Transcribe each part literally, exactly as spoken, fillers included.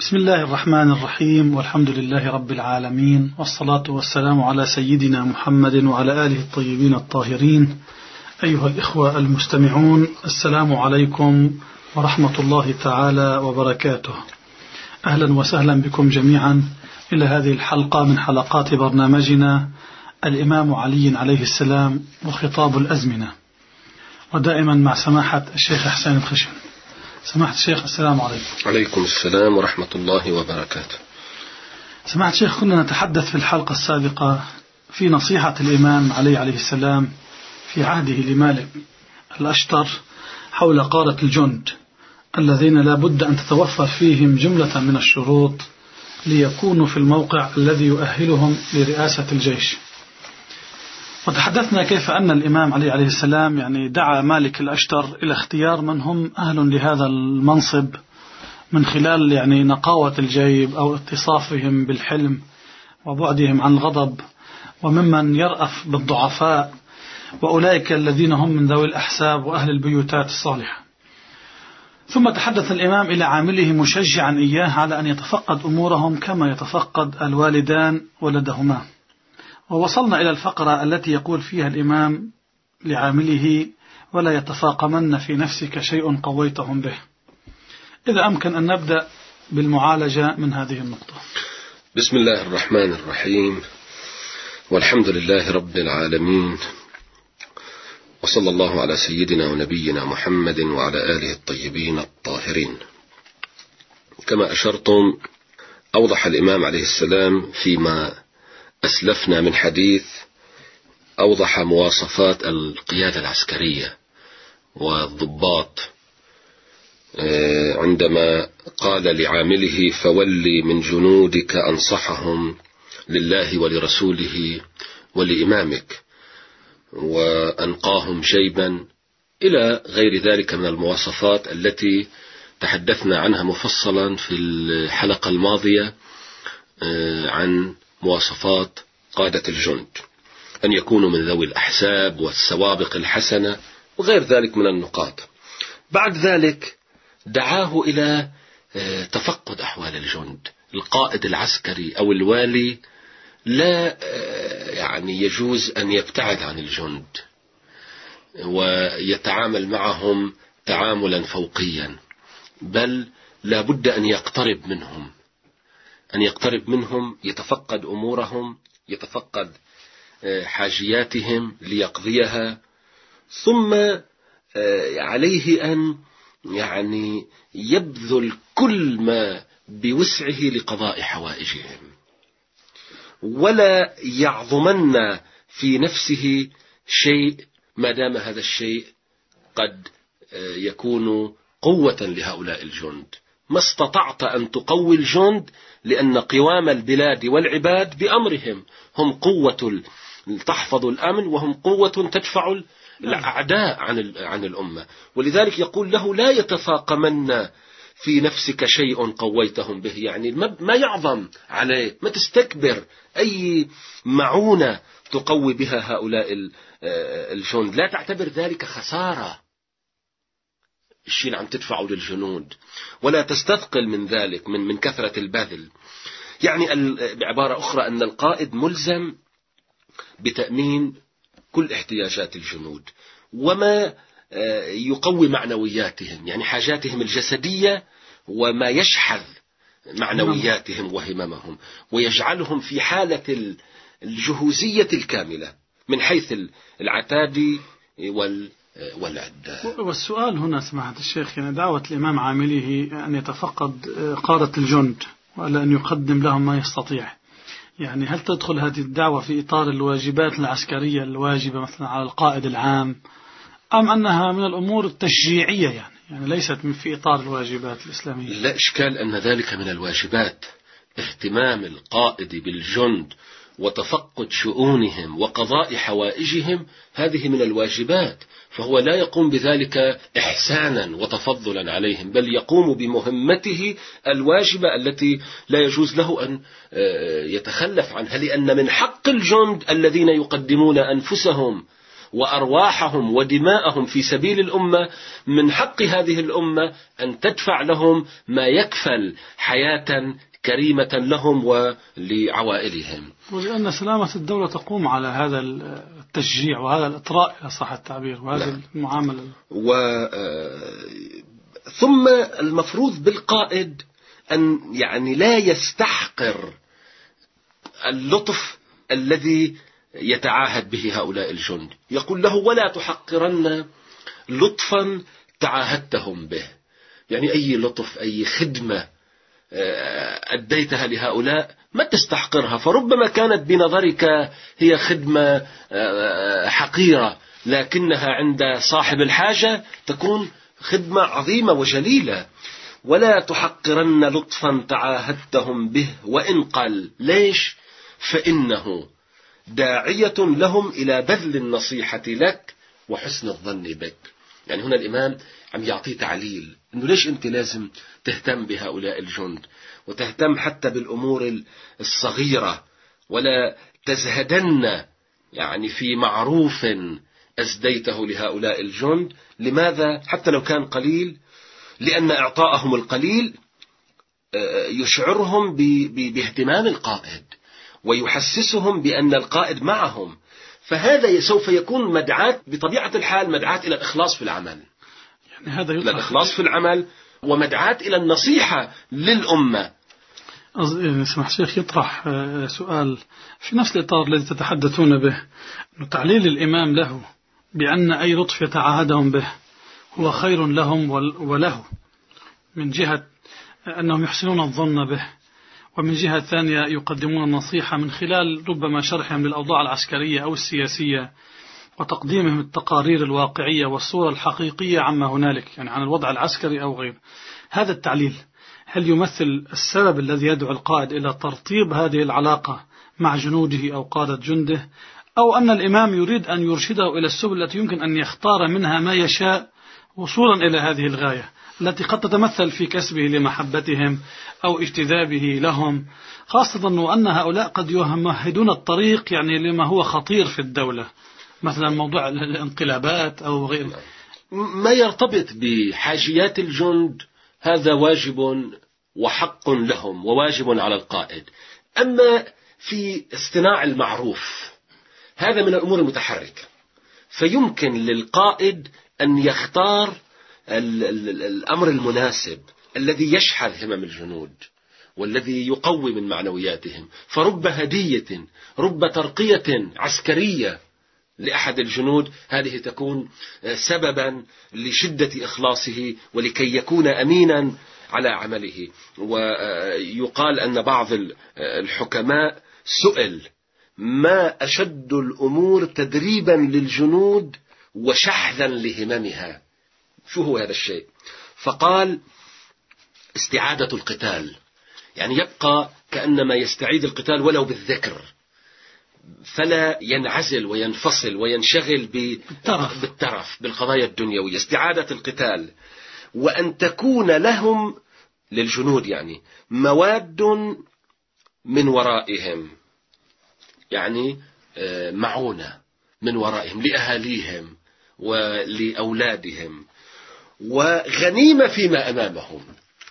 بسم الله الرحمن الرحيم، والحمد لله رب العالمين، والصلاة والسلام على سيدنا محمد وعلى آله الطيبين الطاهرين. أيها الإخوة المستمعون، السلام عليكم ورحمة الله تعالى وبركاته. أهلا وسهلا بكم جميعا إلى هذه الحلقة من حلقات برنامجنا الإمام علي عليه السلام وخطاب الأزمنة، ودائما مع سماحة الشيخ حسين الخشن. سماحة الشيخ، السلام عليكم. عليكم السلام ورحمة الله وبركاته. سماحة الشيخ، كنا نتحدث في الحلقة السابقة في نصيحة الإمام علي عليه السلام في عهده لمالك الأشتر حول قارة الجند الذين لا بد أن تتوفر فيهم جملة من الشروط ليكونوا في الموقع الذي يؤهلهم لرئاسة الجيش. وتحدثنا كيف أن الإمام علي عليه السلام يعني دعا مالك الأشتر إلى اختيار من هم أهل لهذا المنصب من خلال يعني نقاوة الجيب أو اتصافهم بالحلم وبعدهم عن الغضب، وممن يرأف بالضعفاء، وأولئك الذين هم من ذوي الأحساب وأهل البيوتات الصالحة. ثم تحدث الإمام إلى عامله مشجعا إياه على أن يتفقد أمورهم كما يتفقد الوالدان ولدهما. ووصلنا إلى الفقرة التي يقول فيها الإمام لعامله: ولا يتفاقمن في نفسك شيء قويتهم به. إذا أمكن أن نبدأ بالمعالجة من هذه النقطة. بسم الله الرحمن الرحيم، والحمد لله رب العالمين، وصلى الله على سيدنا ونبينا محمد وعلى آله الطيبين الطاهرين. كما أشرتم، أوضح الإمام عليه السلام فيما أسلفنا من حديث، أوضح مواصفات القيادة العسكرية والضباط عندما قال لعامله: فولي من جنودك أنصحهم لله ولرسوله ولإمامك، وأنقاهم جيبا، إلى غير ذلك من المواصفات التي تحدثنا عنها مفصلا في الحلقة الماضية عن مواصفات قادة الجند، أن يكونوا من ذوي الأحساب والسوابق الحسنة وغير ذلك من النقاط. بعد ذلك دعاه إلى تفقد أحوال الجند. القائد العسكري أو الوالي لا يعني يجوز أن يبتعد عن الجند ويتعامل معهم تعاملا فوقيا، بل لا بد أن يقترب منهم أن يقترب منهم يتفقد أمورهم، يتفقد حاجياتهم ليقضيها، ثم عليه أن يعني يبذل كل ما بوسعه لقضاء حوائجهم، ولا يعظمن في نفسه شيء ما دام هذا الشيء قد يكون قوة لهؤلاء الجند. ما استطعت أن تقوي الجند، لأن قوام البلاد والعباد بأمرهم، هم قوة تحفظ الأمن، وهم قوة تدفع الأعداء عن عن الأمة. ولذلك يقول له: لا يتفاقمن في نفسك شيء قويتهم به، يعني ما يعظم عليه، ما تستكبر أي معونة تقوي بها هؤلاء الجند، لا تعتبر ذلك خسارة الشيء اللي عم تدفعه للجنود، ولا تستثقل من ذلك من من كثرة البذل. يعني بعبارة أخرى أن القائد ملزم بتأمين كل احتياجات الجنود وما يقوي معنوياتهم، يعني حاجاتهم الجسدية، وما يشحذ معنوياتهم وهممهم، ويجعلهم في حالة الجهوزية الكاملة من حيث العتاد وال والعدة. والسؤال هنا سماحة الشيخ، يعني دعوة الإمام عامله أن يتفقد قادة الجند وألا أن يقدم لهم ما يستطيع، يعني هل تدخل هذه الدعوة في إطار الواجبات العسكرية الواجبة مثلا على القائد العام، أم أنها من الأمور التشجيعية يعني, يعني ليست من في إطار الواجبات الإسلامية؟ لا إشكال أن ذلك من الواجبات. اهتمام القائد بالجند وتفقد شؤونهم وقضاء حوائجهم هذه من الواجبات، فهو لا يقوم بذلك إحسانا وتفضلا عليهم، بل يقوم بمهمته الواجبة التي لا يجوز له أن يتخلف عنها، لأن من حق الجند الذين يقدمون أنفسهم وأرواحهم ودماءهم في سبيل الأمة، من حق هذه الأمة أن تدفع لهم ما يكفل حياة كريمة لهم ولعوائلهم. ولأن سلامة الدولة تقوم على هذا التشجيع وهذا الإطراء إلى صح التعبير وهذه لا. المعاملة و... ثم المفروض بالقائد أن يعني لا يستحقر اللطف الذي يتعاهد به هؤلاء الجند. يقول له: ولا تحقرن لطفا تعاهدتهم به. يعني أي لطف، أي خدمة أديتها لهؤلاء ما تستحقرها، فربما كانت بنظرك هي خدمة حقيرة، لكنها عند صاحب الحاجة تكون خدمة عظيمة وجليلة. ولا تحقرن لطفا تعاهدتهم به وإن قل. ليش؟ فإنه داعية لهم إلى بذل النصيحة لك وحسن الظن بك. يعني هنا الإمام عم يعطي تعليل أنه ليش أنت لازم تهتم بهؤلاء الجند وتهتم حتى بالأمور الصغيرة، ولا تزهدن يعني في معروف أزديته لهؤلاء الجند. لماذا؟ حتى لو كان قليل، لأن إعطاءهم القليل يشعرهم باهتمام القائد ويحسسهم بأن القائد معهم، فهذا سوف يكون مدعاة بطبيعة الحال، مدعاة إلى الإخلاص في العمل، يعني هذا إلى الإخلاص في العمل ومدعاة إلى النصيحة للأمة. سمح شيخ يطرح سؤال في نفس الإطار الذي تتحدثون به، أنه تعليل الإمام له بأن أي لطف يتعاهدهم به هو خير لهم وله، من جهة أنهم يحسنون الظن به، ومن جهة ثانية يقدمون النصيحة من خلال ربما شرحهم للأوضاع العسكرية أو السياسية وتقديمهم التقارير الواقعية والصورة الحقيقية عما هنالك، يعني عن الوضع العسكري أو غيره. هذا التعليل هل يمثل السبب الذي يدعو القائد إلى ترطيب هذه العلاقة مع جنوده أو قادة جنده، أو أن الإمام يريد أن يرشده إلى السبل التي يمكن أن يختار منها ما يشاء وصولا إلى هذه الغاية التي قد تتمثل في كسبه لمحبتهم أو اجتذابه لهم، خاصة وأن هؤلاء قد يمهدون الطريق يعني لما هو خطير في الدولة، مثلا موضوع الانقلابات أو غيره. ما يرتبط بحاجيات الجند هذا واجب وحق لهم وواجب على القائد. أما في اصطناع المعروف هذا من الأمور المتحركة، فيمكن للقائد أن يختار الأمر المناسب الذي يشحذ همم الجنود والذي يقوي من معنوياتهم. فرب هدية، رب ترقية عسكرية لأحد الجنود هذه تكون سببا لشدة إخلاصه ولكي يكون أمينا على عمله. ويقال أن بعض الحكماء سئل: ما أشد الأمور تدريبا للجنود وشحذا لهممها؟ شو هو هذا الشيء؟ فقال: استعادة القتال، يعني يبقى كأنما يستعيد القتال ولو بالذكر، فلا ينعزل وينفصل وينشغل بالترف, بالترف بالقضايا الدنيوية. استعادة القتال، وأن تكون لهم للجنود يعني مواد من ورائهم، يعني معونة من ورائهم لأهاليهم ولأولادهم، وغنيمة فيما أمامهم.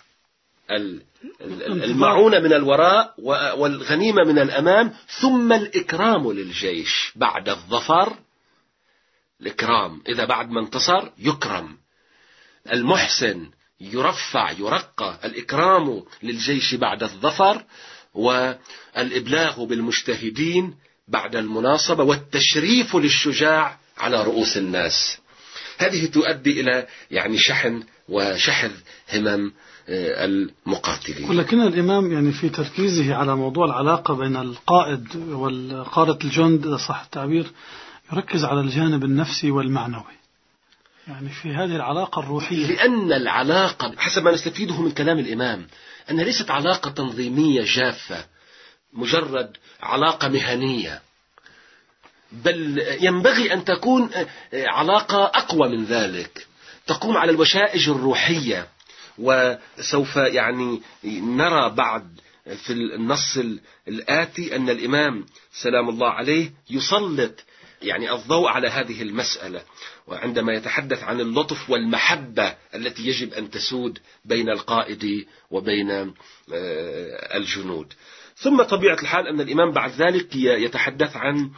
المعونة من الوراء والغنيمة من الأمام، ثم الإكرام للجيش بعد الظفر. الإكرام إذا بعد ما انتصر يكرم المحسن، يرفع يرقى. الإكرام للجيش بعد الظفر، والإبلاغ بالمجتهدين بعد المناصبة، والتشريف للشجاع على رؤوس الناس. هذه تؤدي إلى يعني شحن وشحذ همم المقاتلين. ولكن الإمام يعني في تركيزه على موضوع العلاقة بين القائد والقادة الجند إذا صح التعبير يركز على الجانب النفسي والمعنوي، يعني في هذه العلاقة الروحية، لأن العلاقة حسب ما نستفيده من كلام الإمام أنها ليست علاقة تنظيمية جافة مجرد علاقة مهنية، بل ينبغي أن تكون علاقة أقوى من ذلك، تقوم على الوشائج الروحية. وسوف يعني نرى بعد في النص الآتي أن الإمام سلام الله عليه يسلط يعني الضوء على هذه المسألة، وعندما يتحدث عن اللطف والمحبة التي يجب أن تسود بين القائد وبين الجنود. ثم طبيعة الحال أن الإمام بعد ذلك يتحدث عن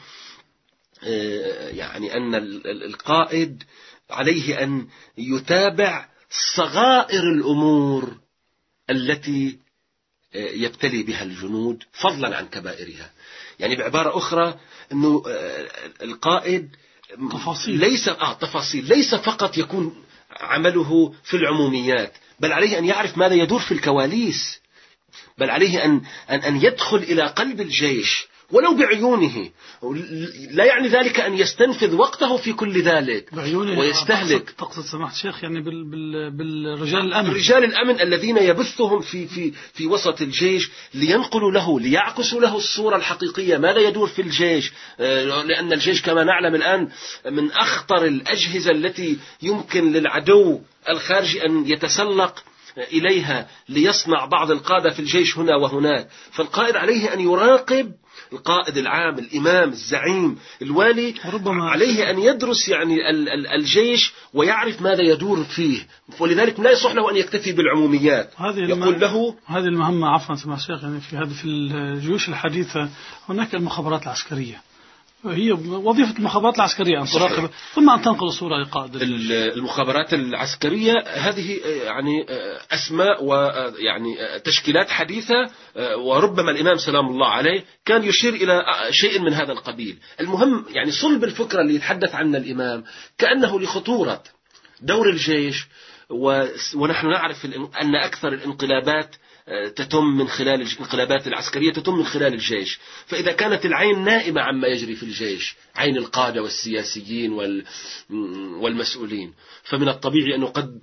يعني أن القائد عليه أن يتابع صغائر الأمور التي يبتلي بها الجنود فضلا عن كبائرها. يعني بعبارة أخرى أنه القائد تفاصيل ليس آه تفاصيل ليس فقط يكون عمله في العموميات، بل عليه أن يعرف ماذا يدور في الكواليس، بل عليه أن أن أن يدخل إلى قلب الجيش ولو بعيونه. لا يعني ذلك أن يستنفذ وقته في كل ذلك ويستهلك. تقصد سماحة الشيخ يعني بال بال بالرجال الأمن، رجال الأمن الذين يبثهم في في في وسط الجيش لينقلوا له، ليعكسوا له الصورة الحقيقية ماذا يدور في الجيش، لأن الجيش كما نعلم الآن من أخطر الأجهزة التي يمكن للعدو الخارجي أن يتسلق إليها ليصنع بعض القادة في الجيش هنا وهناك. فالقائد عليه أن يراقب القائد العام، الإمام، الزعيم، الوالي، عليه أن يدرس يعني الجيش ويعرف ماذا يدور فيه، ولذلك لا يصح له أن يكتفي بالعموميات. يقول له هذه المهمة عفوا سمع الشيخ يعني في هذه في الجيوش الحديثة هناك المخابرات العسكرية، هي وظيفة المخابرات العسكرية أن تراقب ثم أن تنقل الصورة للقائد. المخابرات العسكرية هذه يعني أسماء ويعني تشكيلات حديثة، وربما الإمام سلام الله عليه كان يشير إلى شيء من هذا القبيل. المهم يعني صلب الفكرة اللي يتحدث عنها الإمام كأنه لخطورة دور الجيش، ونحن نعرف أن أكثر الانقلابات تتم من خلال الانقلابات العسكرية تتم من خلال الجيش. فإذا كانت العين نائمة عما يجري في الجيش، عين القادة والسياسيين والمسؤولين، فمن الطبيعي أنه قد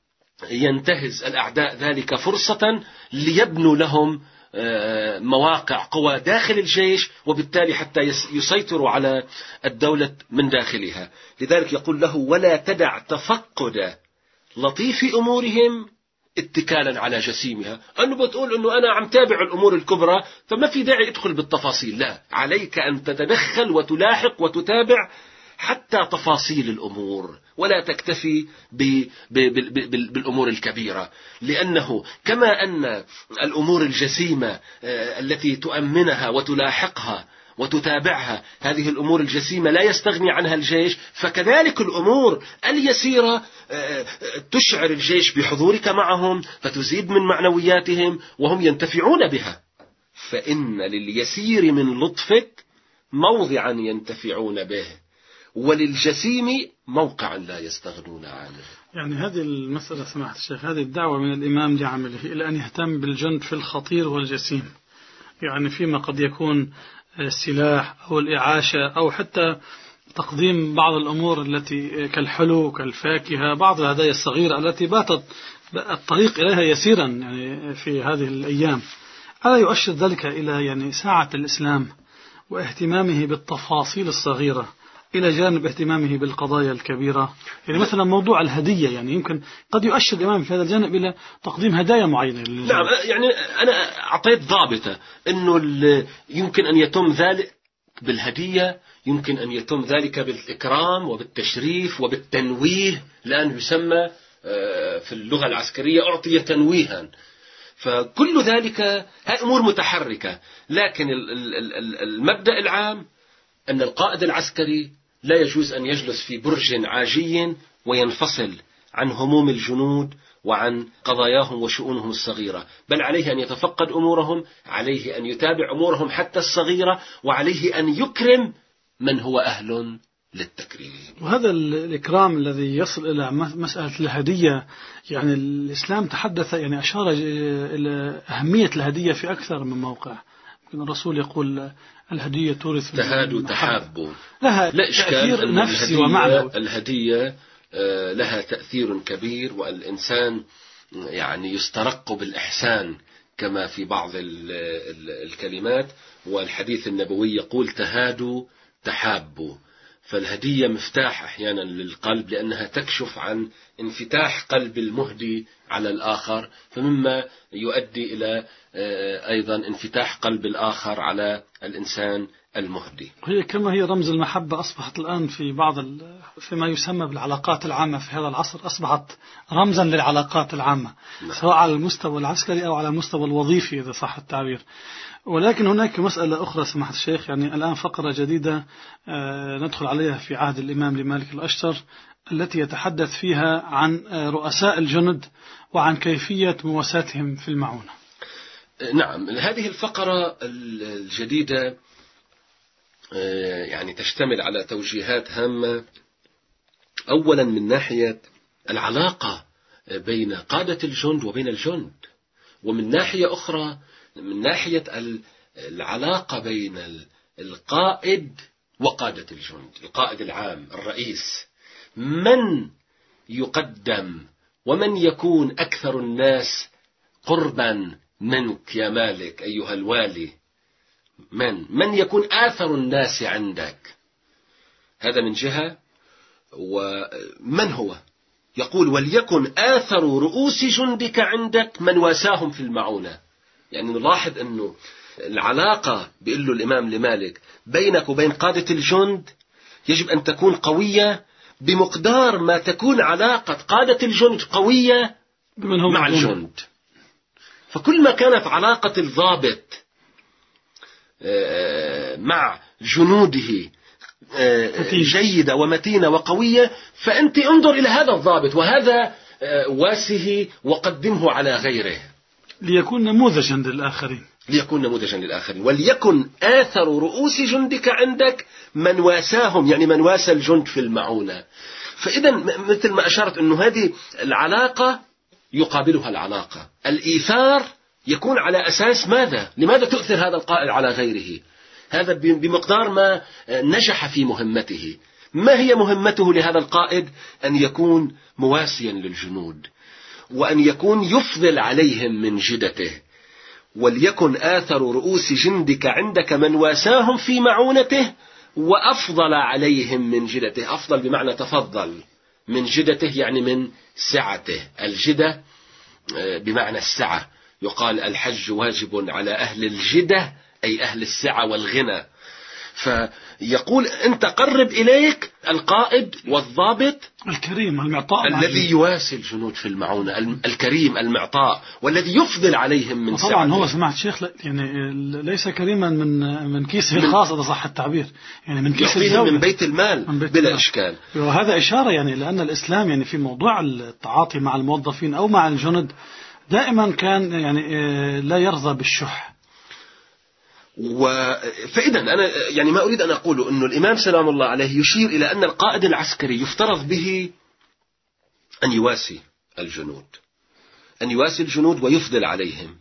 ينتهز الأعداء ذلك فرصة ليبنوا لهم مواقع قوى داخل الجيش، وبالتالي حتى يسيطروا على الدولة من داخلها. لذلك يقول له: ولا تدع تفقد لطيف أمورهم اتكالا على جسيمها. أنه بتقول أنه أنا عم تابع الأمور الكبرى فما في داعي ادخل بالتفاصيل، لا، عليك أن تتدخل وتلاحق وتتابع حتى تفاصيل الأمور، ولا تكتفي ب ب ب ب بالأمور الكبيرة، لأنه كما أن الأمور الجسيمة التي تؤمنها وتلاحقها وتتابعها، هذه الأمور الجسيمة لا يستغني عنها الجيش، فكذلك الأمور اليسيرة تشعر الجيش بحضورك معهم فتزيد من معنوياتهم وهم ينتفعون بها. فإن لليسير من لطفك موضعا ينتفعون به، وللجسيم موقعا لا يستغنون عنه. يعني هذه المسألة سماحة الشيخ، هذه الدعوة من الإمام لعمله إلى أن يهتم بالجند في الخطير والجسيم، يعني فيما قد يكون السلاح أو الإعاشة أو حتى تقديم بعض الأمور التي كالحلو كالفاكهة، بعض الهدايا الصغيرة التي باتت الطريق إليها يسيرا يعني في هذه الأيام. ألا يؤشر ذلك إلى يعني ساعة الإسلام واهتمامه بالتفاصيل الصغيرة إلى جانب اهتمامه بالقضايا الكبيرة؟ يعني مثلا موضوع الهدية يعني يمكن قد يؤشر الإمام في هذا الجانب إلى تقديم هدايا معينة. نعم، يعني أنا أعطيت ضابطة أنه يمكن أن يتم ذلك بالهدية، يمكن أن يتم ذلك بالإكرام وبالتشريف وبالتنويه، لأنه يسمى في اللغة العسكرية أعطي تنويها. فكل ذلك هي أمور متحركة، لكن المبدأ العام أن القائد العسكري لا يجوز أن يجلس في برج عاجي وينفصل عن هموم الجنود وعن قضاياهم وشؤونهم الصغيرة، بل عليه أن يتفقد أمورهم، عليه أن يتابع أمورهم حتى الصغيرة، وعليه أن يكرم من هو أهل للتكريم. وهذا الإكرام الذي يصل إلى مسألة الهدية، يعني الإسلام تحدث يعني أشار إلى أهمية الهدية في أكثر من موقع. الرسول يقول الهدية تورث تهادوا تحابوا، لها لا تأثير نفسي ومعنوي. الهدية لها تأثير كبير، والإنسان يعني يسترق بالإحسان كما في بعض الكلمات، والحديث النبوي يقول تهادوا تحابوا. فالهدية مفتاح أحيانا للقلب، لأنها تكشف عن انفتاح قلب المهدي على الآخر، فمما يؤدي إلى أيضا انفتاح قلب الآخر على الإنسان المهدي. هي كما هي رمز المحبة أصبحت الآن في بعض فيما يسمى بالعلاقات العامة في هذا العصر، أصبحت رمزا للعلاقات العامة سواء على المستوى العسكري أو على المستوى الوظيفي إذا صح التعبير. ولكن هناك مسألة أخرى سماحة الشيخ، يعني الآن فقرة جديدة ندخل عليها في عهد الإمام لمالك الأشتر التي يتحدث فيها عن رؤساء الجند وعن كيفية مواساتهم في المعونة. نعم، هذه الفقرة الجديدة يعني تشتمل على توجيهات هامة، أولا من ناحية العلاقة بين قادة الجند وبين الجند، ومن ناحية أخرى من ناحية العلاقة بين القائد وقادة الجند، القائد العام الرئيس، من يقدم ومن يكون أكثر الناس قربا منك يا مالك أيها الوالي، من من يكون آثر الناس عندك، هذا من جهة. ومن هو يقول وليكن آثر رؤوس جندك عندك من واساهم في المعونة. يعني نلاحظ أنه العلاقة بيقول له الإمام لمالك بينك وبين قادة الجند يجب أن تكون قوية بمقدار ما تكون علاقة قادة الجند قوية مع الجند. فكل ما كانت علاقة الضابط مع جنوده جيدة ومتينة وقوية، فأنت انظر إلى هذا الضابط وهذا واسه وقدمه على غيره ليكون نموذجا للآخرين ليكون نموذجا للآخرين. وليكن آثر رؤوس جندك عندك من واساهم، يعني من واسى الجند في المعونة. فإذا مثل ما أشرت أنه هذه العلاقة يقابلها العلاقة الإيثار، يكون على أساس ماذا؟ لماذا تؤثر هذا القائد على غيره؟ هذا بمقدار ما نجح في مهمته. ما هي مهمته لهذا القائد؟ أن يكون مواسيا للجنود، وأن يكون يفضل عليهم من جدته. وليكن آثر رؤوس جندك عندك من واساهم في معونته وأفضل عليهم من جدته. أفضل بمعنى تفضل، من جدته يعني من سعته. الجدة بمعنى السعة، يقال الحج واجب على أهل الجدة أي أهل السعة والغنى. فيقول أنت قرب إليك القائد والضابط الكريم المعطاء الذي يواسي الجنود في المعونة، الكريم المعطاء والذي يفضل عليهم من سعته. طبعا هو سمعت شيخ يعني ليس كريما من من كيسه الخاص إذا صح التعبير، يعني من كيس الدولة، من بيت المال من بيت بلا المال. إشكال. وهذا إشارة يعني لأن الإسلام يعني في موضوع التعاطي مع الموظفين أو مع الجند دائما كان يعني لا يرضى بالشح. فإذا أنا يعني ما أريد أن أقوله أنه الإمام سلام الله عليه يشير إلى أن القائد العسكري يفترض به أن يواسي الجنود، أن يواسي الجنود ويفضل عليهم،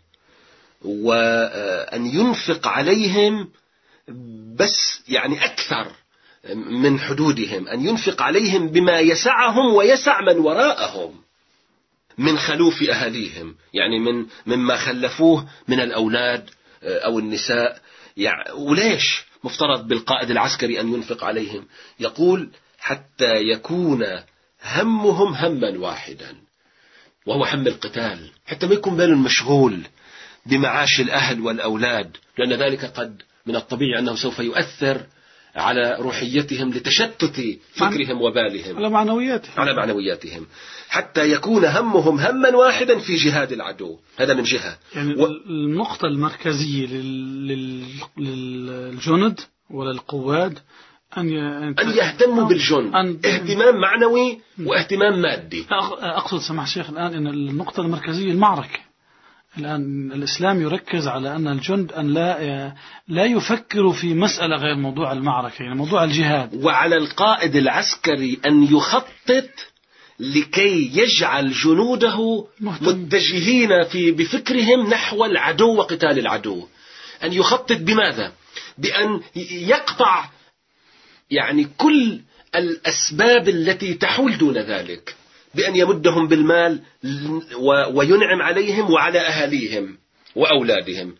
وأن ينفق عليهم بس يعني أكثر من حدودهم، أن ينفق عليهم بما يسعهم ويسع من وراءهم من خلوف أهاليهم، يعني من مما خلفوه من الأولاد أو النساء. يعني وليش مفترض بالقائد العسكري أن ينفق عليهم؟ يقول حتى يكون همهم هما واحدا، وهو هم القتال، حتى ما يكون باله مشغول بمعاش الأهل والأولاد، لأن ذلك قد من الطبيعي أنه سوف يؤثر على روحيتهم لتشتت فكرهم وبالهم على معنوياتهم على معنوياتهم حتى يكون همهم هما واحدا في جهاد العدو. هذا من جهة. يعني و... النقطة المركزية لل... للجند وللقواد أن, ي... أن يهتموا بالجند أن... اهتمام معنوي واهتمام مادي. أقصد سماح الشيخ الآن أن النقطة المركزية المعركة. الآن الإسلام يركز على أن الجند أن لا لا يفكروا في مسألة غير موضوع المعركة، يعني موضوع الجهاد. وعلى القائد العسكري أن يخطط لكي يجعل جنوده متجهين في بفكرهم نحو العدو وقتال العدو. أن يخطط بماذا؟ بأن يقطع يعني كل الأسباب التي تحول دون ذلك، بأن يمدهم بالمال وينعم عليهم وعلى أهاليهم وأولادهم.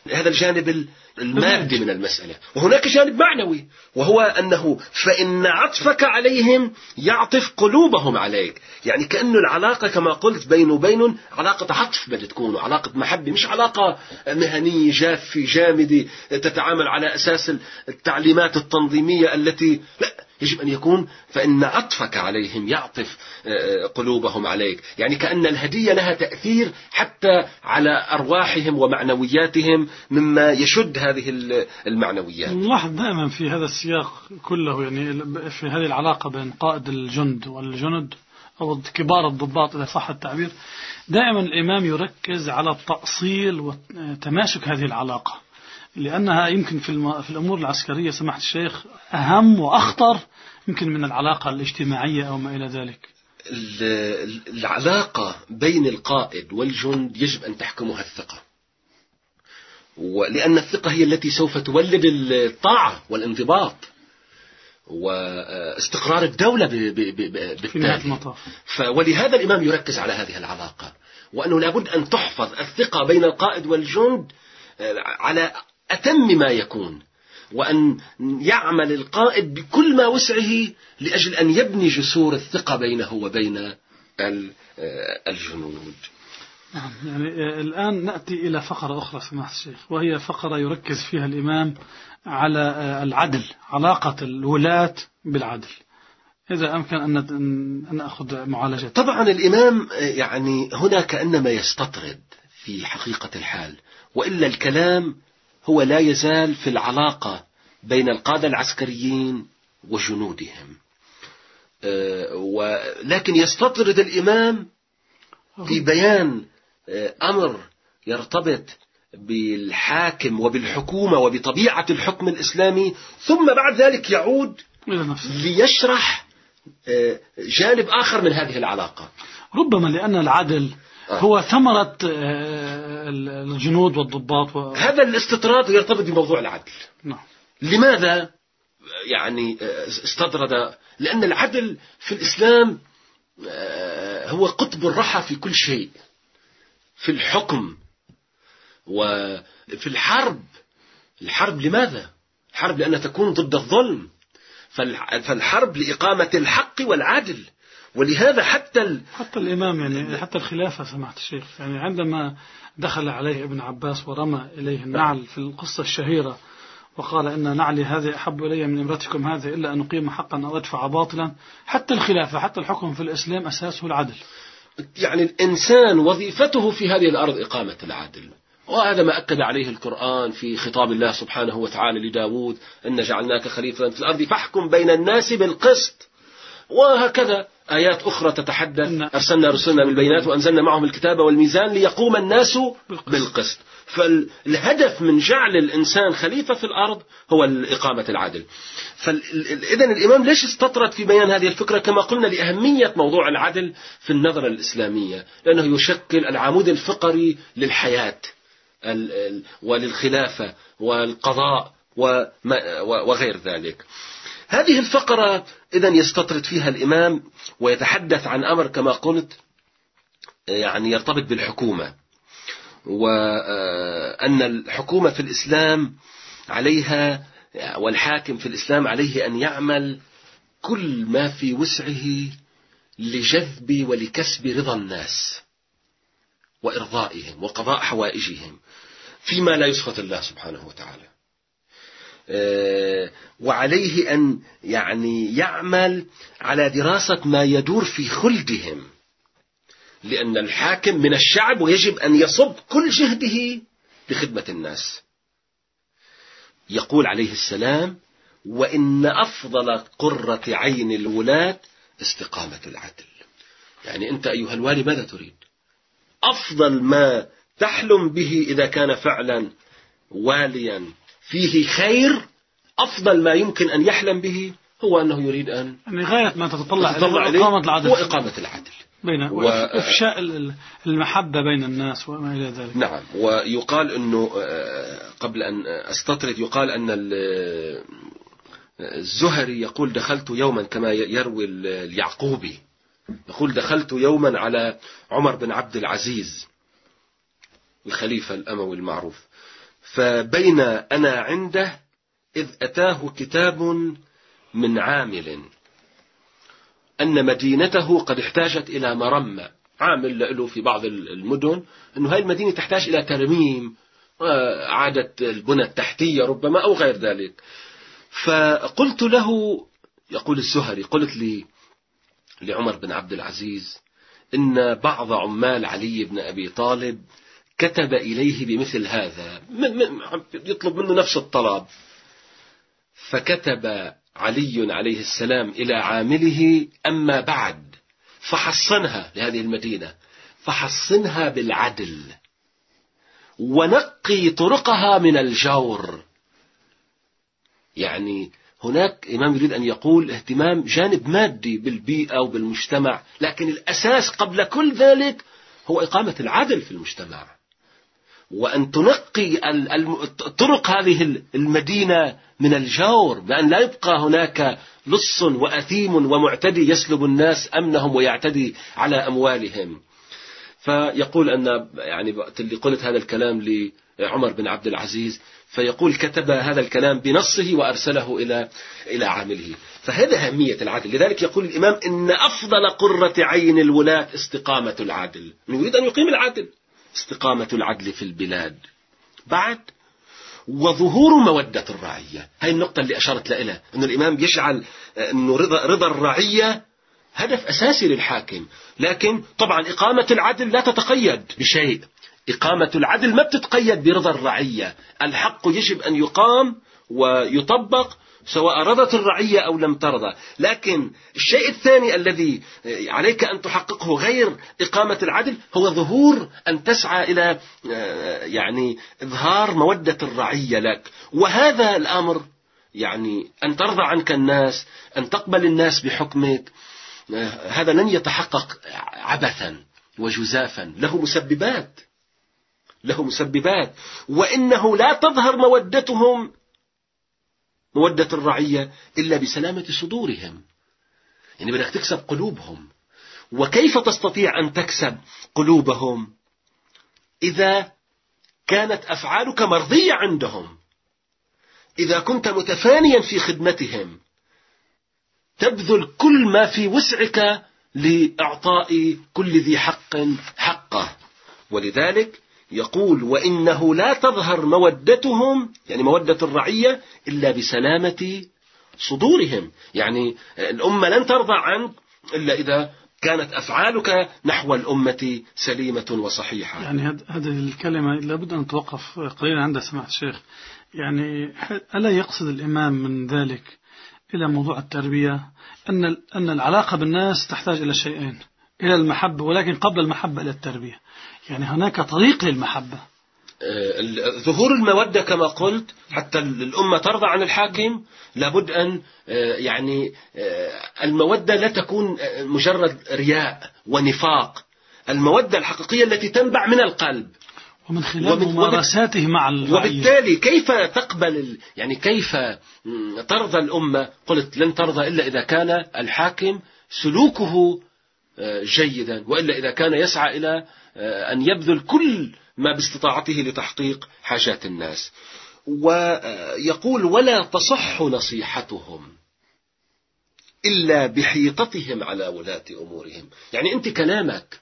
هذا الجانب المادي من المسألة. وهناك جانب معنوي، وهو أنه فإن عطفك عليهم يعطف قلوبهم عليك. يعني كأنه العلاقة كما قلت بينه وبين علاقة عطف بدها تكون، علاقة محبة، مش علاقة مهنية جافة جامدة تتعامل على أساس التعليمات التنظيمية التي لا، يجب أن يكون فإن عطفك عليهم يعطف قلوبهم عليك. يعني كأن الهدية لها تأثير حتى على أرواحهم ومعنوياتهم مما يشد هذه المعنويات. نلاحظ دائما في هذا السياق كله، يعني في هذه العلاقة بين قائد الجند والجند أو كبار الضباط إذا صح التعبير، دائما الإمام يركز على التأصيل وتماسك هذه العلاقة، لأنها يمكن في, في الأمور العسكرية سماحة الشيخ أهم وأخطر يمكن من العلاقة الاجتماعية أو ما إلى ذلك. العلاقة بين القائد والجند يجب أن تحكمها الثقة، ولأن الثقة هي التي سوف تولد الطاعة والانضباط واستقرار الدولة بالتالي. ولهذا الإمام يركز على هذه العلاقة، وأنه لابد أن تحفظ الثقة بين القائد والجند على أتم ما يكون، وأن يعمل القائد بكل ما وسعه لأجل أن يبني جسور الثقة بينه وبين الجنود. يعني الآن نأتي إلى فقرة أخرى سماحة الشيخ، وهي فقرة يركز فيها الإمام على العدل، علاقة الولاة بالعدل. إذا أمكن أن نأخذ معالجة. طبعا الإمام يعني هنا كأنما يستطرد في حقيقة الحال، وإلا الكلام هو لا يزال في العلاقة بين القادة العسكريين وجنودهم، ولكن يستطرد الإمام في بيان أمر يرتبط بالحاكم وبالحكومة وبطبيعة الحكم الإسلامي، ثم بعد ذلك يعود ليشرح جانب آخر من هذه العلاقة. ربما لأن العدل هو ثمرة الجنود والضباط و... هذا الاستطراد يرتبط بموضوع العدل. نعم. لماذا يعني استطرد؟ لأن العدل في الإسلام هو قطب الرحى في كل شيء، في الحكم وفي الحرب. الحرب لماذا؟ الحرب لأنها تكون ضد الظلم، فالحرب لإقامة الحق والعدل. ولهذا حتى ال... حتى الإمام يعني حتى الخلافة سمعت الشيخ، يعني عندما دخل عليه ابن عباس ورمى إليه النعل في القصة الشهيرة وقال إن نعلي هذه أحب إلي من امرتكم هذه إلا أن أقيم حقا أو أدفع باطلا. حتى الخلافة حتى الحكم في الإسلام أساسه العدل. يعني الإنسان وظيفته في هذه الأرض إقامة العدل، وهذا ما أكد عليه القرآن في خطاب الله سبحانه وتعالى لداود: إن جعلناك خليفة في الأرض فاحكم بين الناس بالقسط. وهكذا آيات أخرى تتحدث: أرسلنا رسلنا بالبينات وأنزلنا معهم الكتاب والميزان ليقوم الناس بالقسط. فالهدف من جعل الإنسان خليفة في الأرض هو إقامة العدل. فإذن الإمام ليش استطرد في بيان هذه الفكرة؟ كما قلنا لأهمية موضوع العدل في النظرة الإسلامية، لأنه يشكل العمود الفقري للحياة وللخلافة والقضاء وغير ذلك. هذه الفقرة إذن يستطرد فيها الإمام ويتحدث عن أمر كما قلت يعني يرتبط بالحكومة، وأن الحكومة في الإسلام عليها والحاكم في الإسلام عليه أن يعمل كل ما في وسعه لجذب ولكسب رضا الناس وإرضائهم وقضاء حوائجهم فيما لا يسخط الله سبحانه وتعالى. وعليه أن يعني يعمل على دراسة ما يدور في خلدهم، لأن الحاكم من الشعب ويجب أن يصب كل جهده لخدمة الناس. يقول عليه السلام: وإن أفضل قرة عين الولاة استقامة العدل. يعني أنت أيها الوالي ماذا تريد؟ أفضل ما تحلم به إذا كان فعلا واليا فيه خير، أفضل ما يمكن أن يحلم به هو أنه يريد أن يعني غاية ما تتطلع إليه إقامة العدل وإقامة العدل بين و... وإفشاء المحبة بين الناس وما إلى ذلك. نعم. ويقال أنه قبل أن أستطرد يقال أن الزهري يقول: دخلت يوما، كما يروي اليعقوبي يقول: دخلت يوما على عمر بن عبد العزيز الخليفة الأموي المعروف، فبين أنا عنده إذ أتاه كتاب من عامل أن مدينته قد احتاجت إلى مرمى. عامل له في بعض المدن أنه هاي المدينة تحتاج إلى ترميم، إعادة البنى التحتية ربما أو غير ذلك. فقلت له، يقول الزهري، قلت لي لعمر بن عبد العزيز إن بعض عمال علي بن أبي طالب كتب إليه بمثل هذا، يطلب منه نفس الطلب. فكتب علي عليه السلام إلى عامله: أما بعد فحصنها لهذه المدينة، فحصنها بالعدل ونقي طرقها من الجور. يعني هناك إمام يريد أن يقول اهتمام جانب مادي بالبيئة وبالمجتمع، لكن الأساس قبل كل ذلك هو إقامة العدل في المجتمع، وأن تنقي طرق هذه المدينة من الجور، بأن لا يبقى هناك لص وأثيم ومعتدي يسلب الناس أمنهم ويعتدي على أموالهم. فيقول أن يعني اللي قلت هذا الكلام لعمر بن عبد العزيز، فيقول كتب هذا الكلام بنصه وأرسله إلى إلى عامله. فهذا أهمية العدل. لذلك يقول الإمام إن أفضل قرة عين الولاة استقامة العدل. يريد أن يقيم العدل، استقامة العدل في البلاد. بعد وظهور مودة الرعية، هاي النقطة اللي أشرت لها، أن الإمام يجعل أنه رضا, رضا الرعية هدف أساسي للحاكم. لكن طبعا إقامة العدل لا تتقيد بشيء، إقامة العدل ما بتتقيد برضا الرعية، الحق يجب أن يقام ويطبق سواء رضت الرعية أو لم ترضى. لكن الشيء الثاني الذي عليك أن تحققه غير إقامة العدل هو ظهور، أن تسعى إلى يعني إظهار مودة الرعية لك. وهذا الأمر يعني أن ترضى عنك الناس، أن تقبل الناس بحكمك، هذا لن يتحقق عبثا وجزافا، له مسببات له مسببات وإنه لا تظهر مودتهم، مودة الرعية، إلا بسلامة صدورهم. يعني بدك تكسب قلوبهم. وكيف تستطيع أن تكسب قلوبهم إذا كانت أفعالك مرضية عندهم، إذا كنت متفانيا في خدمتهم، تبذل كل ما في وسعك لإعطاء كل ذي حق حقه. ولذلك يقول وإنه لا تظهر مودتهم، يعني مودة الرعية، إلا بسلامة صدورهم. يعني الأمة لن ترضى عنك إلا إذا كانت أفعالك نحو الأمة سليمة وصحيحة. يعني هذه الكلمة لابد أن توقف قليلا عند سماحة الشيخ. يعني ألا يقصد الإمام من ذلك إلى موضوع التربية أن أن العلاقة بالناس تحتاج إلى شيئين، إلى المحبة، ولكن قبل المحبة إلى التربية. يعني هناك طريق للمحبة، ظهور المودة كما قلت، حتى الأمة ترضى عن الحاكم لابد أن يعني المودة لا تكون مجرد رياء ونفاق، المودة الحقيقية التي تنبع من القلب ومن خلال ممارساته مع الرعية. وبالتالي كيف تقبل، يعني كيف ترضى الأمة؟ قلت لن ترضى إلا إذا كان الحاكم سلوكه جيدا، وإلا إذا كان يسعى إلى أن يبذل كل ما باستطاعته لتحقيق حاجات الناس. ويقول ولا تصح نصيحتهم إلا بحيطتهم على ولاة أمورهم. يعني أنت كلامك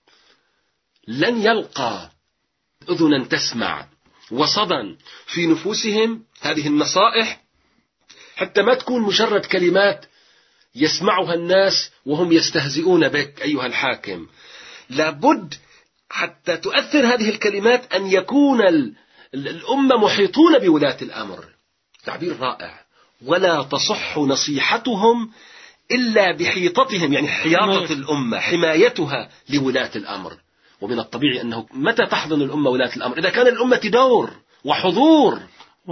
لن يلقى أذنا تسمع وصدى في نفوسهم، هذه النصائح، حتى ما تكون مجرد كلمات يسمعها الناس وهم يستهزئون بك أيها الحاكم. لابد حتى تؤثر هذه الكلمات أن يكون الأمة محيطون بولاة الأمر. تعبير رائع. ولا تصح نصيحتهم إلا بحيطتهم، يعني حياطة الأمة، حمايتها لولاة الأمر. ومن الطبيعي أنه متى تحضن الأمة ولاة الأمر؟ إذا كان الأمة دور وحضور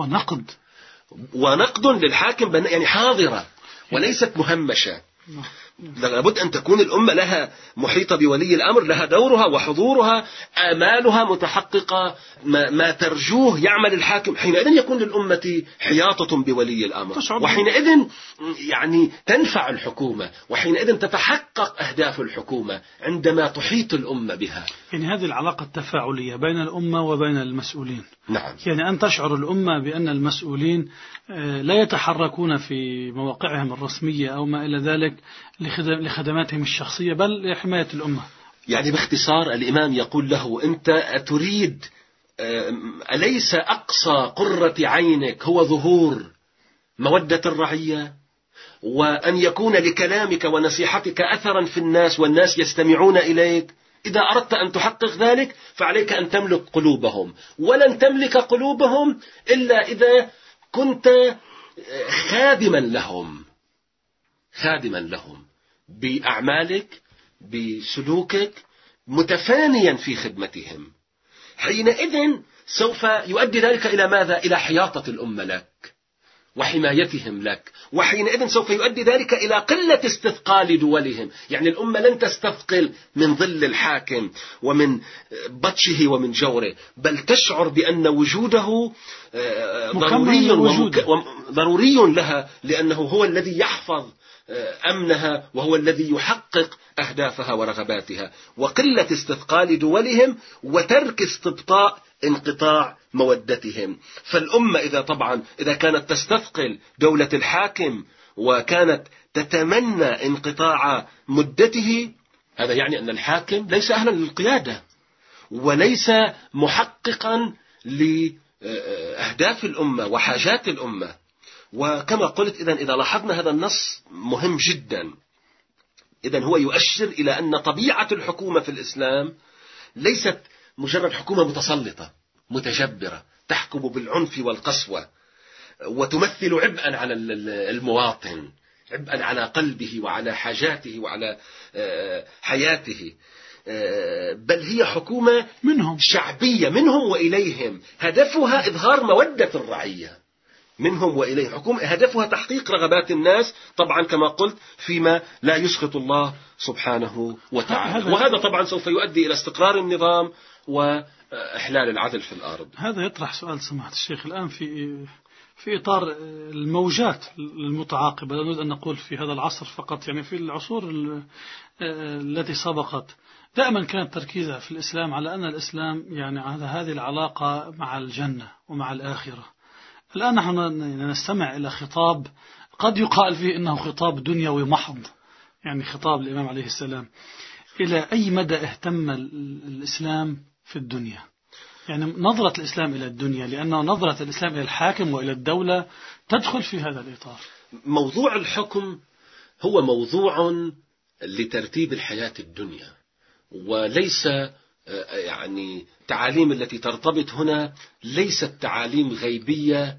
ونقد ونقد للحاكم، يعني حاضرة وليست مهمشة. لابد أن تكون الأمة لها محيطة بولي الأمر، لها دورها وحضورها، آمالها متحققة، ما, ما ترجوه يعمل الحاكم. حينئذ يكون للأمة حياطة بولي الأمر، وحينئذ يعني تنفع الحكومة، وحينئذ تتحقق أهداف الحكومة عندما تحيط الأمة بها. يعني هذه العلاقة التفاعلية بين الأمة وبين المسؤولين. نعم. يعني أن تشعر الأمة بأن المسؤولين لا يتحركون في مواقعهم الرسمية أو ما إلى ذلك لخدماتهم الشخصية، بل لحماية الأمة. يعني باختصار الإمام يقول له: أنت أتريد، أليس أقصى قرة عينك هو ظهور مودة الرعية، وأن يكون لكلامك ونصيحتك أثرا في الناس والناس يستمعون إليك؟ إذا أردت أن تحقق ذلك فعليك أن تملك قلوبهم، ولن تملك قلوبهم إلا إذا كنت خادما لهم، خادما لهم بأعمالك، بسلوكك، متفانيا في خدمتهم. حينئذ سوف يؤدي ذلك إلى ماذا؟ إلى حياطة الأمة لك وحمايتهم لك، وحينئذ سوف يؤدي ذلك إلى قلة استثقال دولهم. يعني الأمة لن تستثقل من ظل الحاكم ومن بطشه ومن جوره، بل تشعر بأن وجوده ضروري, ومك... ضروري لها، لأنه هو الذي يحفظ أمنها وهو الذي يحقق أهدافها ورغباتها. وقلة استثقال دولهم وترك استبطاء انقطاع مودتهم. فالأمة إذا طبعا إذا كانت تستثقل دولة الحاكم وكانت تتمنى انقطاع مدته، هذا يعني أن الحاكم ليس أهلا للقيادة وليس محققا لأهداف الأمة وحاجات الأمة. وكما قلت إذن إذا لاحظنا هذا النص مهم جدا، إذن هو يؤشر إلى أن طبيعة الحكومة في الإسلام ليست مجرد حكومة متسلطة متجبرة تحكم بالعنف والقسوة وتمثل عبئا على المواطن، عبئا على قلبه وعلى حاجاته وعلى حياته، بل هي حكومة منهم شعبية منهم وإليهم، هدفها إظهار مودة الرعية منهم وإليه. حكومة هدفها تحقيق رغبات الناس، طبعا كما قلت فيما لا يسخط الله سبحانه وتعالى. وهذا طبعا سوف يؤدي إلى استقرار النظام وإحلال العدل في الأرض. هذا يطرح سؤال سماحة الشيخ الآن في في إطار الموجات المتعاقبة، لا نريد أن نقول في هذا العصر فقط، يعني في العصور التي سبقت دائما كان تركيزها في الإسلام على أن الإسلام يعني على هذه العلاقة مع الجنة ومع الآخرة. الآن نحن نستمع إلى خطاب قد يقال فيه إنه خطاب دنيوي محض، يعني خطاب الإمام عليه السلام. إلى أي مدى اهتم الإسلام في الدنيا؟ يعني نظرة الإسلام إلى الدنيا، لأنه نظرة الإسلام إلى الحاكم وإلى الدولة تدخل في هذا الإطار. موضوع الحكم هو موضوع لترتيب الحياة الدنيا، وليس يعني تعاليم التي ترتبط هنا ليست تعاليم غيبية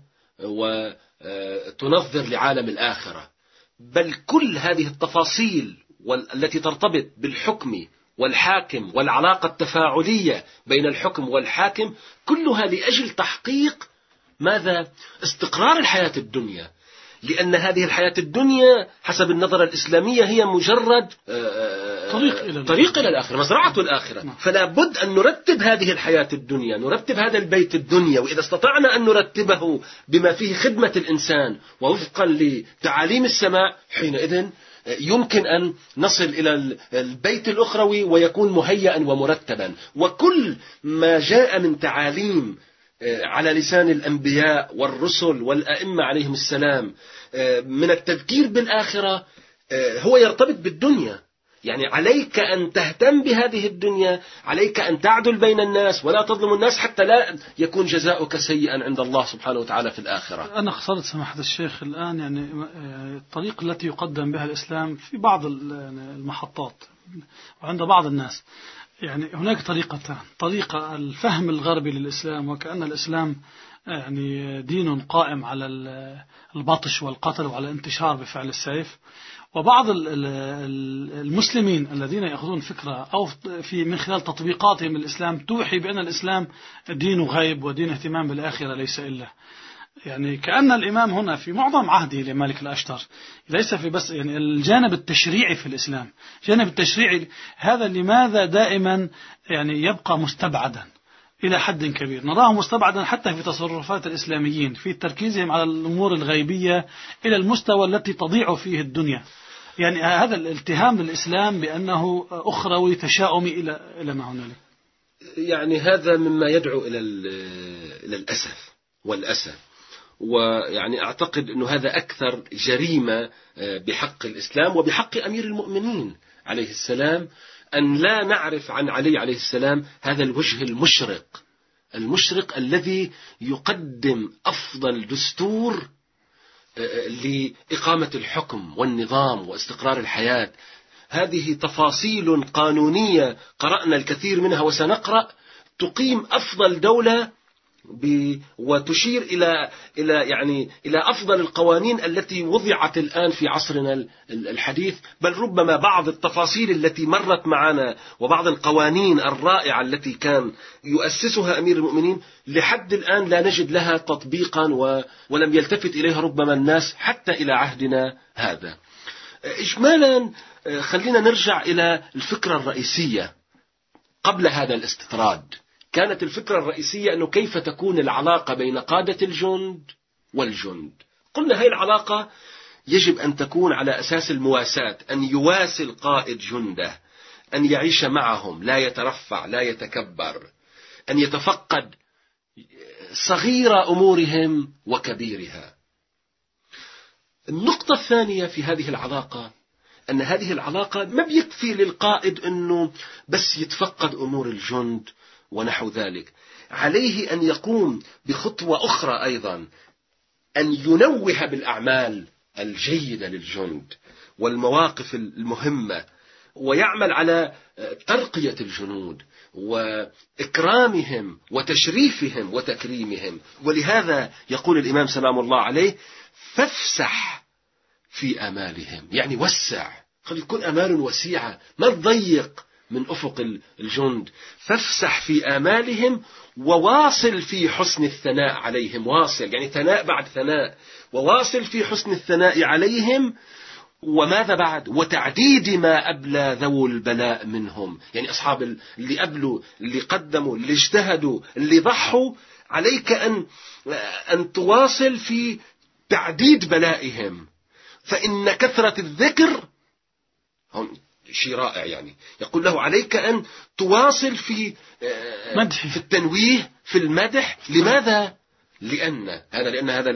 وتنظر لعالم الآخرة، بل كل هذه التفاصيل التي ترتبط بالحكم والحاكم والعلاقة التفاعلية بين الحكم والحاكم كلها لأجل تحقيق ماذا؟ استقرار الحياة الدنيا. لأن هذه الحياة الدنيا حسب النظرة الإسلامية هي مجرد طريق إلى, طريق إلى الآخرة، مزرعة الآخرة. فلا بد أن نرتب هذه الحياة الدنيا، نرتب هذا البيت الدنيا، وإذا استطعنا أن نرتبه بما فيه خدمة الإنسان ووفقا لتعاليم السماء، حينئذ يمكن أن نصل إلى البيت الأخروي ويكون مهيئا ومرتبا. وكل ما جاء من تعاليم على لسان الأنبياء والرسل والأئمة عليهم السلام من التذكير بالآخرة هو يرتبط بالدنيا. يعني عليك أن تهتم بهذه الدنيا، عليك أن تعدل بين الناس ولا تظلم الناس حتى لا يكون جزاؤك سيئا عند الله سبحانه وتعالى في الآخرة. أنا اختصرت سماحة الشيخ الآن يعني الطريقة التي يقدم بها الإسلام في بعض المحطات وعند بعض الناس. يعني هناك طريقتان، طريقة الفهم الغربي للإسلام وكأن الإسلام يعني دين قائم على البطش والقتل وعلى الانتشار بفعل السيف، وبعض المسلمين الذين يأخذون فكرة أو في من خلال تطبيقاتهم الإسلام توحي بأن الإسلام دين غيب ودين اهتمام بالآخرة ليس إلا. يعني كأن الإمام هنا في معظم عهده لمالك الأشتر ليس في بس يعني الجانب التشريعي في الإسلام، الجانب التشريعي هذا لماذا دائما يعني يبقى مستبعدا إلى حد كبير، نراه مستبعدا حتى في تصرفات الإسلاميين في تركيزهم على الأمور الغيبية إلى المستوى التي تضيع فيه الدنيا. يعني هذا الالتهام للإسلام بأنه أخروي تشاؤمي إلى إلى ما هنالك، يعني هذا مما يدعو إلى إلى الأسف والأسف. ويعني أعتقد أنه هذا أكثر جريمة بحق الإسلام وبحق أمير المؤمنين عليه السلام، أن لا نعرف عن علي عليه السلام هذا الوجه المشرق المشرق الذي يقدم أفضل دستور لإقامة الحكم والنظام واستقرار الحياة. هذه تفاصيل قانونية قرأنا الكثير منها وسنقرأ، تقيم أفضل دولة وتشير إلى إلى يعني إلى أفضل القوانين التي وضعت الآن في عصرنا الحديث. بل ربما بعض التفاصيل التي مرت معنا وبعض القوانين الرائعة التي كان يؤسسها أمير المؤمنين لحد الآن لا نجد لها تطبيقا ولم يلتفت إليها ربما الناس حتى إلى عهدنا هذا. إجمالا خلينا نرجع إلى الفكرة الرئيسية قبل هذا الاستطراد. كانت الفكرة الرئيسية أنه كيف تكون العلاقة بين قادة الجند والجند. قلنا هذه العلاقة يجب أن تكون على أساس المواساة، أن يواسي القائد جنده، أن يعيش معهم، لا يترفع لا يتكبر، أن يتفقد صغير أمورهم وكبيرها. النقطة الثانية في هذه العلاقة أن هذه العلاقة ما بيكفي للقائد أنه بس يتفقد أمور الجند ونحو ذلك، عليه أن يقوم بخطوة أخرى أيضا، أن ينوه بالأعمال الجيدة للجند والمواقف المهمة، ويعمل على ترقية الجنود وإكرامهم وتشريفهم وتكريمهم. ولهذا يقول الإمام سلام الله عليه: فافسح في آمالهم، يعني وسع، قد يكون آمال وسيعة، ما تضيق من أفق الجند. فافسح في آمالهم وواصل في حسن الثناء عليهم، واصل يعني ثناء بعد ثناء، وواصل في حسن الثناء عليهم. وماذا بعد؟ وتعديد ما أبلى ذو البلاء منهم، يعني أصحاب اللي أبلوا، اللي قدموا، اللي اجتهدوا، اللي ضحوا، عليك أن أن تواصل في تعديد بلائهم، فإن كثرة الذكر شيء رائع. يعني يقول له: عليك أن تواصل في مدح، في التنويه، في المدح. لماذا؟ لأن هذا لأن هذا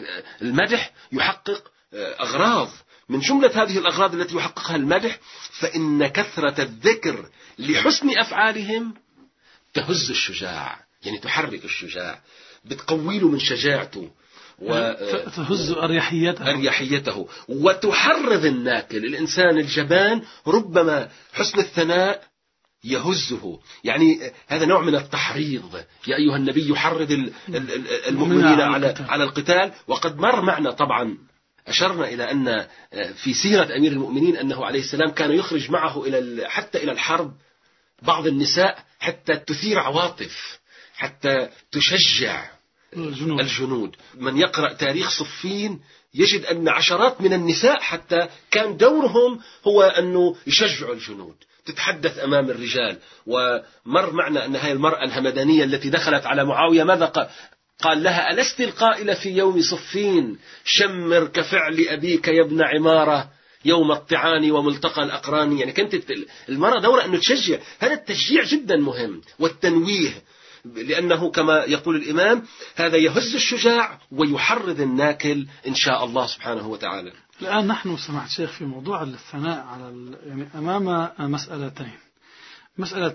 المدح يحقق أغراض. من جملة هذه الأغراض التي يحققها المدح: فإن كثرة الذكر لحسن أفعالهم تهز الشجاع، يعني تحرك الشجاع، بتقويله من شجاعته وتهز أريحيته أريحيته وتحرض الناكل. الإنسان الجبان ربما حسن الثناء يهزه، يعني هذا نوع من التحريض. يا أيها النبي حرض المؤمنين على على القتال. وقد مر معنا طبعا، أشرنا إلى أن في سيرة أمير المؤمنين أنه عليه السلام كان يخرج معه إلى حتى إلى الحرب بعض النساء حتى تثير عواطف، حتى تشجع الجنود. الجنود. من يقرأ تاريخ صفين يجد أن عشرات من النساء حتى كان دورهم هو أنه يشجعوا الجنود، تتحدث أمام الرجال. ومر معنا أن هذه المرأة الهمدانية التي دخلت على معاوية ماذا قال؟ قال لها: ألست القائلة في يوم صفين: شمر كفعل أبيك يا ابن عمارة يوم الطعان وملتقى الأقران. يعني كانت المرأة دورة أنه تشجع. هذا التشجيع جدا مهم، والتنويه، لأنه كما يقول الإمام: هذا يهز الشجاع ويحرض الناكل إن شاء الله سبحانه وتعالى. الآن نحن سمعت شيخ في موضوع الثناء على يعني أمام مسألتين: مسألة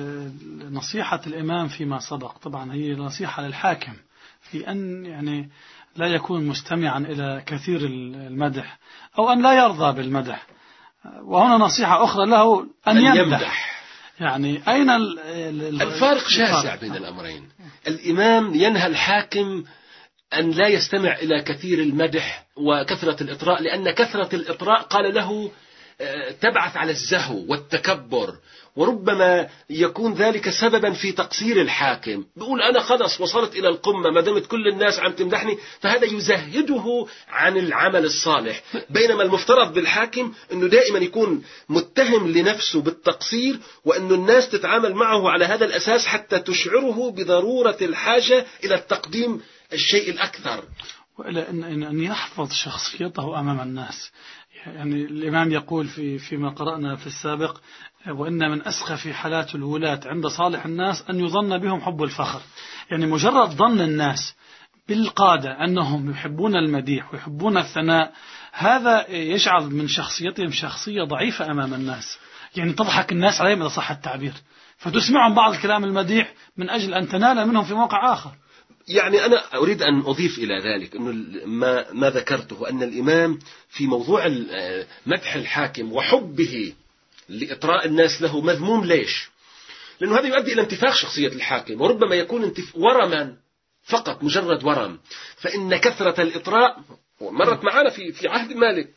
نصيحة الإمام فيما سبق، طبعا هي نصيحة للحاكم في أن يعني لا يكون مستمعا إلى كثير المدح أو أن لا يرضى بالمدح. وهنا نصيحة أخرى له أن, أن يمدح. يمدح. يعني أين الفارق شاسع بين الأمرين. الإمام ينهى الحاكم أن لا يستمع إلى كثير المدح وكثرة الإطراء، لأن كثرة الإطراء قال له تبعث على الزهو والتكبر وربما يكون ذلك سببا في تقصير الحاكم. بيقول أنا خلص وصلت إلى القمة ما دامت كل الناس عم تمدحني، فهذا يزهده عن العمل الصالح. بينما المفترض بالحاكم أنه دائما يكون متهم لنفسه بالتقصير، وأن الناس تتعامل معه على هذا الأساس حتى تشعره بضرورة الحاجة إلى التقديم الشيء الأكثر، وإلى أن أن يحفظ شخصيته أمام الناس. يعني الإمام يقول في فيما قرأنا في السابق: وإن من أسخف حالات الولاة عند صالح الناس أن يظن بهم حب الفخر. يعني مجرد ظن الناس بالقادة أنهم يحبون المديح ويحبون الثناء، هذا يجعل من شخصيتهم شخصية ضعيفة أمام الناس. يعني تضحك الناس عليهم إذا صح التعبير، فتسمعهم بعض الكلام المديح من أجل أن تنال منهم في موقع آخر. يعني أنا أريد أن أضيف إلى ذلك أنه ما, ما ذكرته، أن الإمام في موضوع مدح الحاكم وحبه لإطراء الناس له مذموم. ليش؟ لأنه هذا يؤدي إلى انتفاخ شخصية الحاكم، وربما يكون انتف... ورما فقط، مجرد ورم. فإن كثرة الإطراء مرت معنا في في عهد مالك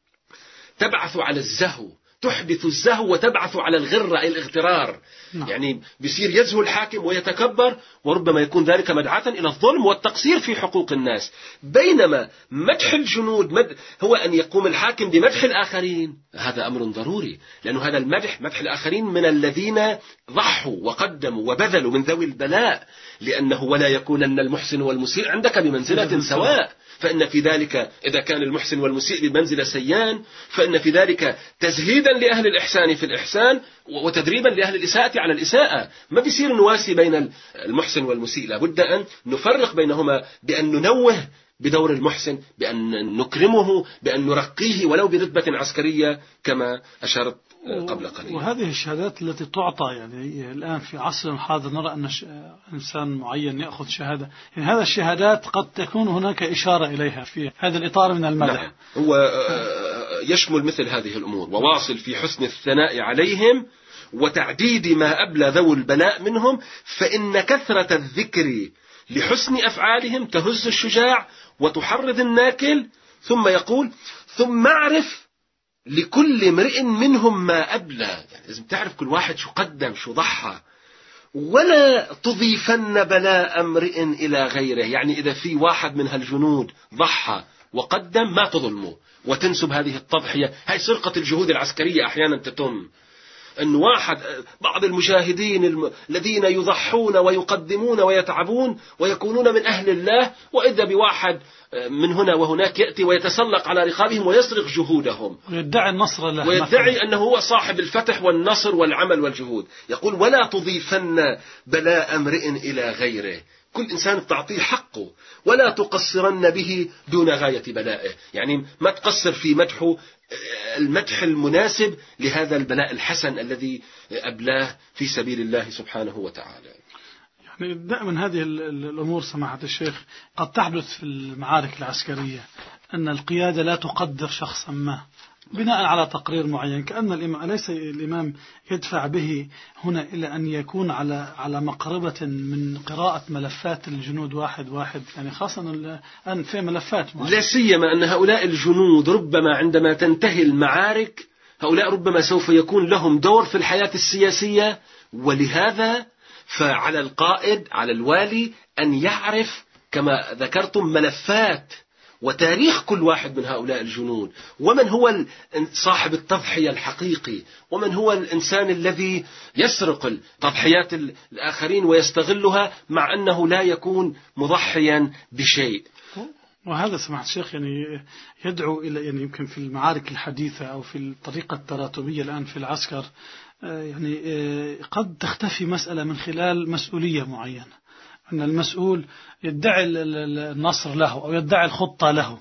تبعث على الزهو، تحدث الزهو وتبعث على الغرة أي الاغترار. نعم. يعني بيصير يزهو الحاكم ويتكبر، وربما يكون ذلك مدعاة إلى الظلم والتقصير في حقوق الناس. بينما مدح الجنود مد هو أن يقوم الحاكم بمدح الآخرين، هذا أمر ضروري، لأن هذا المدح مدح الآخرين من الذين ضحوا وقدموا وبذلوا من ذوي البلاء، لأنه ولا يكونن المحسن والمسيء عندك بمنزلة سواء. فإن في ذلك إذا كان المحسن والمسيء بمنزلة سيان، فإن في ذلك تزهيدا لأهل الإحسان في الإحسان وتدريبا لأهل الإساءة على الإساءة. ما بيصير نواسي بين المحسن والمسيء، لابد أن نفرق بينهما، بأن ننوه بدور المحسن، بأن نكرمه، بأن نرقيه ولو برتبة عسكرية كما أشارت قبل قليل. وهذه الشهادات التي تعطى يعني الآن في عصر الحاضر نرى أن إنسان معين يأخذ شهادة، يعني هذه الشهادات قد تكون هناك إشارة إليها في هذا الإطار من المدح. نعم. هو يشمل مثل هذه الأمور، وواصل في حسن الثناء عليهم وتعديد ما أبلى ذو البلاء منهم، فإن كثرة الذكر لحسن أفعالهم تهز الشجاع وتحرض الناكل. ثم يقول: ثم اعرف لكل امرئ منهم ما أبلى. يعني لازم تعرف كل واحد شو قدم شو ضحى، ولا تضيفن بلاء امرئ إلى غيره. يعني إذا في واحد من هالجنود ضحى وقدم ما تظلمه وتنسب هذه التضحية. هاي سرقة الجهود العسكرية أحيانا تتم، أن واحد بعض المجاهدين الم... الذين يضحون ويقدمون ويتعبون ويكونون من أهل الله، وإذا بواحد من هنا وهناك يأتي ويتسلق على رقابهم ويسرق جهودهم ويدعي النصر له، ويدعي أنه هو صاحب الفتح والنصر والعمل والجهود. يقول: ولا تضيفن بلاء امرئ إلى غيره. كل إنسان تعطيه حقه، ولا تقصرن به دون غاية بلائه. يعني ما تقصر في مدحه المدح المناسب لهذا البلاء الحسن الذي أبلاه في سبيل الله سبحانه وتعالى. يعني دائما هذه الأمور سماحة الشيخ قد تحدث في المعارك العسكرية، أن القيادة لا تقدر شخصا ما بناء على تقرير معين، كأن الإمام ليس الإمام يدفع به هنا إلى أن يكون على على مقربة من قراءة ملفات الجنود واحد واحد، يعني خاصة الآن في ملفات معينة. لا سيما أن هؤلاء الجنود ربما عندما تنتهي المعارك هؤلاء ربما سوف يكون لهم دور في الحياة السياسية، ولهذا فعلى القائد على الوالي أن يعرف كما ذكرتم ملفات وتاريخ كل واحد من هؤلاء الجنود، ومن هو صاحب التضحية الحقيقي، ومن هو الإنسان الذي يسرق تضحيات الآخرين ويستغلها مع أنه لا يكون مضحيا بشيء. وهذا سمعت الشيخ يعني يدعو إلى يعني يمكن في المعارك الحديثة أو في الطريقة التراتبية الآن في العسكر يعني قد تختفي مسألة من خلال مسؤولية معينة، أن المسؤول يدعي النصر له أو يدعي الخطة له،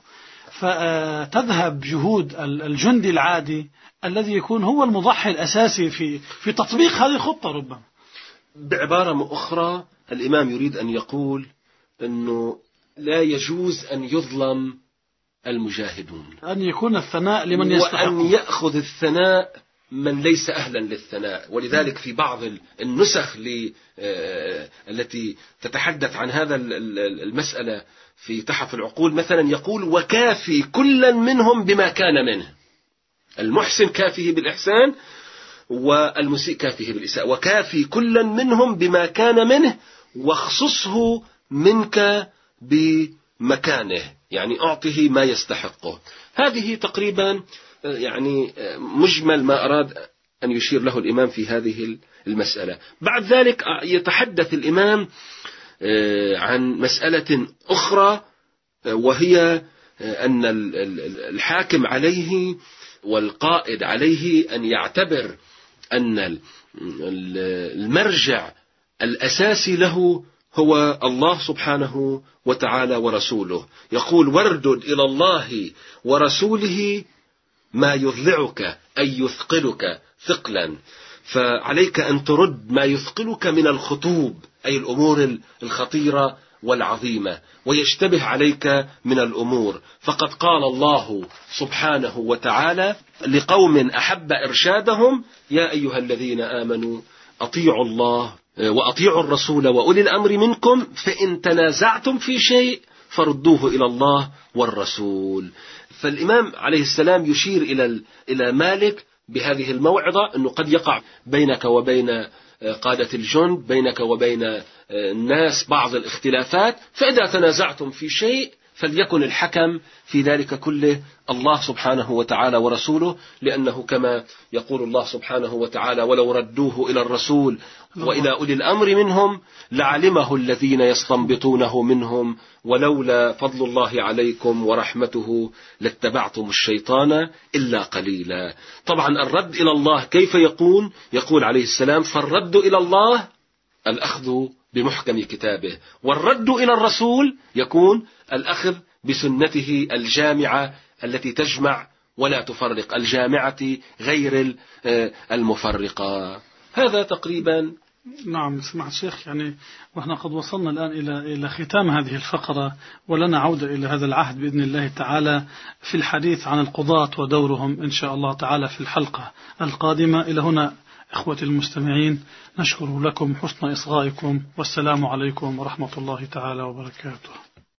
فتذهب جهود الجندي العادي الذي يكون هو المضحي الأساسي في في تطبيق هذه الخطة. ربما بعبارة أخرى الإمام يريد أن يقول أنه لا يجوز أن يظلم المجاهدون، أن يكون الثناء لمن يستحق، وأن يأخذ الثناء من ليس أهلا للثناء. ولذلك في بعض النسخ التي تتحدث عن هذا المسألة في تحف العقول مثلا يقول: وكافي كلا منهم بما كان منه. المحسن كافيه بالإحسان، والمسيء كافيه بالإساءة، وكافي كلا منهم بما كان منه واخصصه منك بمكانه، يعني أعطه ما يستحقه. هذه تقريبا يعني مجمل ما أراد أن يشير له الإمام في هذه المسألة. بعد ذلك يتحدث الإمام عن مسألة أخرى، وهي أن الحاكم عليه والقائد عليه أن يعتبر أن المرجع الأساسي له هو الله سبحانه وتعالى ورسوله. يقول: واردد إلى الله ورسوله ما يضلعك أي يثقلك ثقلا، فعليك أن ترد ما يثقلك من الخطوب، أي الأمور الخطيرة والعظيمة، ويشتبه عليك من الأمور. فقد قال الله سبحانه وتعالى لقوم أحب إرشادهم: يا أيها الذين آمنوا أطيعوا الله وأطيعوا الرسول وأولي الأمر منكم فإن تنازعتم في شيء فردوه إلى الله والرسول. فالإمام عليه السلام يشير إلى إلى مالك بهذه الموعظة أنه قد يقع بينك وبين قادة الجند، بينك وبين الناس بعض الاختلافات، فإذا تنازعتم في شيء فليكن الحكم في ذلك كله الله سبحانه وتعالى ورسوله، لأنه كما يقول الله سبحانه وتعالى: ولو ردوه إلى الرسول وإلى أولي الأمر منهم لعلمه الذين يستنبطونه منهم ولولا فضل الله عليكم ورحمته لاتبعتم الشيطان إلا قليلا. طبعا الرد إلى الله كيف يكون؟ يقول عليه السلام: فالرد إلى الله الأخذ بمحكم كتابه، والرد إلى الرسول يكون الأخذ بسنته الجامعة التي تجمع ولا تفرق، الجامعة غير المفرقة. هذا تقريبا. نعم. سمع الشيخ، يعني وإحنا قد وصلنا الآن إلى إلى ختام هذه الفقرة، ولنا عودة إلى هذا العهد بإذن الله تعالى في الحديث عن القضاة ودورهم إن شاء الله تعالى في الحلقة القادمة. إلى هنا إخوة المستمعين نشكر لكم حسن إصغائكم، والسلام عليكم ورحمة الله تعالى وبركاته.